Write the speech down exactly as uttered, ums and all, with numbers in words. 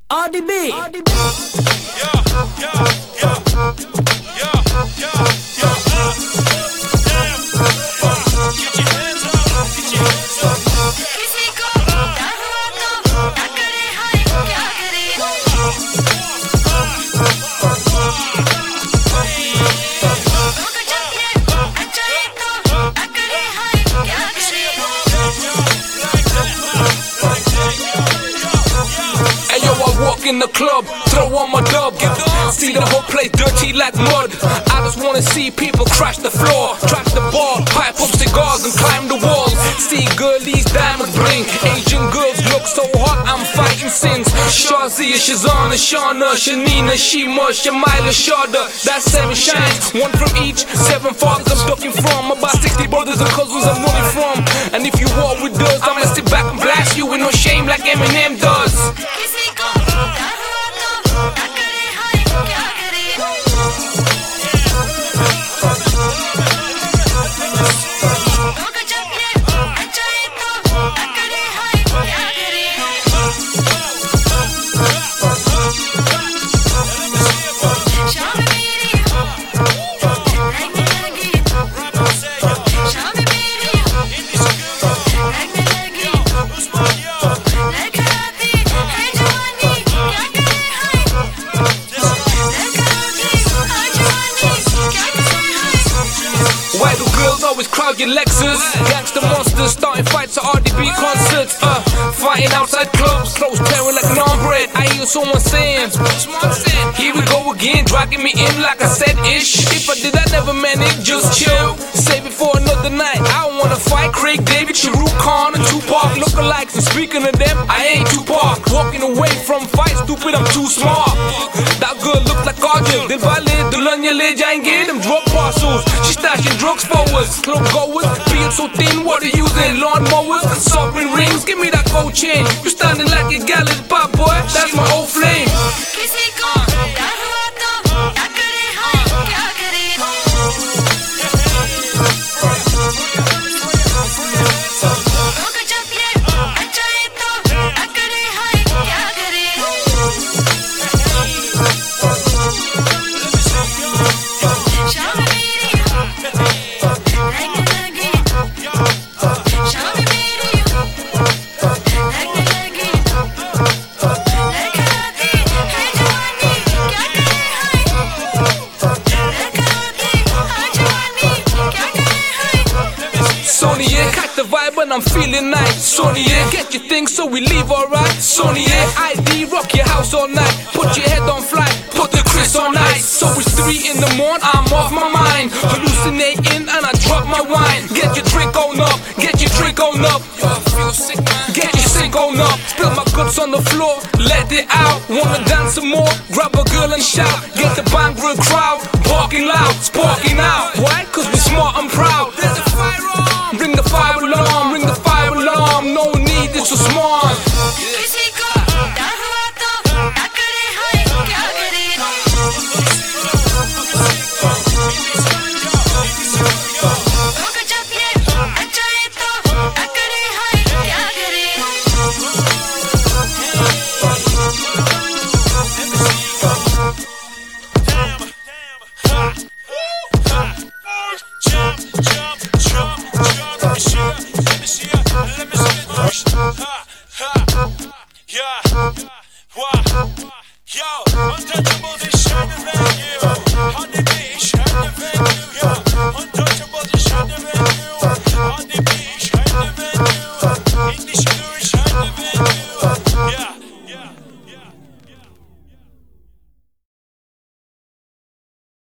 R D B. Yeah, yeah, yeah, yeah, yeah, yeah, yeah. Damn. Get your hands up, get your hands up. किसी को डर हुआ तो ना करे हाय क्या करे तुमको जब ये अच्छा है तो ना करे हाय क्या करे Hey yo, I walk in the club, throw on my dub, see the whole place dirty like mud. I just wanna see people crash the floor, trash the bar, pipe up cigars and climb the walls. See girlies diamond bling, Asian girls look so hot, I'm fighting sins. Shazia, Shazana, Shauna, Shanina, Shima, Shamaila, Shada, that's seven shines, one from each, seven fathers I'm ducking from, about sixty brothers and cousins I'm running from. And if you war with us, I'ma sit back and blast you with no shame like Eminem does. किसी को डर हुआ तो ना करे हाय क्या करे तुमको जब ये अच्छा है तो ना करे हाय क्या करे शाम मेरी लगने लगी शाम मेरी लगने लगी लेकर आती है जवानी क्या करे हाय लेकर आती है जवानी क्या करे हाय Why do girls always crowd your Lexus? Gangsta monsters starting fights at R D B concerts. Uh, fighting outside clubs, clothes tearing like non-bread. I hear someone saying, here we go again, dragging me in like I said ish. If I did, I never meant it, just chill. Save it for another night. I don't wanna fight Craig David, Shahrukh Khan, and Tupac lookalikes. And speaking of them, I ain't Tupac. Walking away from fights, stupid, I'm too smart. That girl looks like Arjun. Dil wale dulhania le jayenge, them drug parcels. She stashing drugs for us. Club goers, being so thin, what are you using? Lawn mowers, sovereign rings, give me that gold chain. You standing like a gallant pop boy, that's my old flame. किसी को डर हुआ तो ना करे हाय क्या करे तुमको जब ये अच्छा है तो ना करे हाय क्या करे शाम मेरी लगने लगी शाम मेरी लगने लगी लेकर आती है जवानी क्या करे हाय लेकर आती है जवानी क्या करे हाय Sonia, catch the vibe and I'm feeling nice. Sonia, get your things so we leave alright. Sonia, I D rock your house all night. Put your head on flight, put the Chris on ice. So it's three in the morning, I'm off my mind. Hallucinating and I drop my wine. Get your drink on up, get your drink on up. Get your sink on up. Spill my guts on the floor, let it out. Wanna dance some more? Grab a girl and shout. Get the Bangalore crowd, barking loud, sparking out. Why? Cause we're smart and proud. There's a fire on. Ring the fire alarm, ring the fire alarm. No need, it's so smart. किसी को डर हुआ तो ना करे हाय क्या करे तुमको जब ये अच्छा है तो ना करे हाय क्या करे Damn, ha, ha, jump, jump, jump, jump. Let me see ya, let me see ya, let me see ya. Ha, ha, yeah, wow, yo, untouchable, they shining red.